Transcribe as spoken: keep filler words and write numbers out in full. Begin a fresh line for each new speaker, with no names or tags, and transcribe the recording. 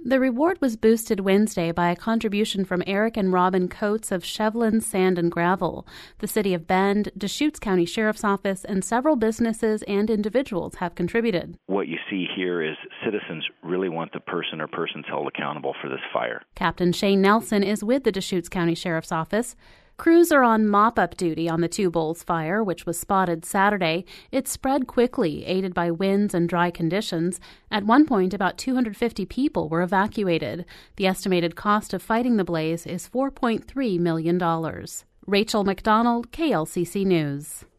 The reward was boosted Wednesday by a contribution from Eric and Robin Coates of Shevlin Sand and Gravel. The City of Bend, Deschutes County Sheriff's Office, and several businesses and individuals have contributed.
What you see here is citizens really want the person or persons held accountable for this fire.
Captain Shane Nelson is with the Deschutes County Sheriff's Office. Crews are on mop-up duty on the Two Bowls fire, which was spotted Saturday. It spread quickly, aided by winds and dry conditions. At one point, about two hundred fifty people were evacuated. The estimated cost of fighting the blaze is four point three million dollars. Rachel McDonald, K L C C News.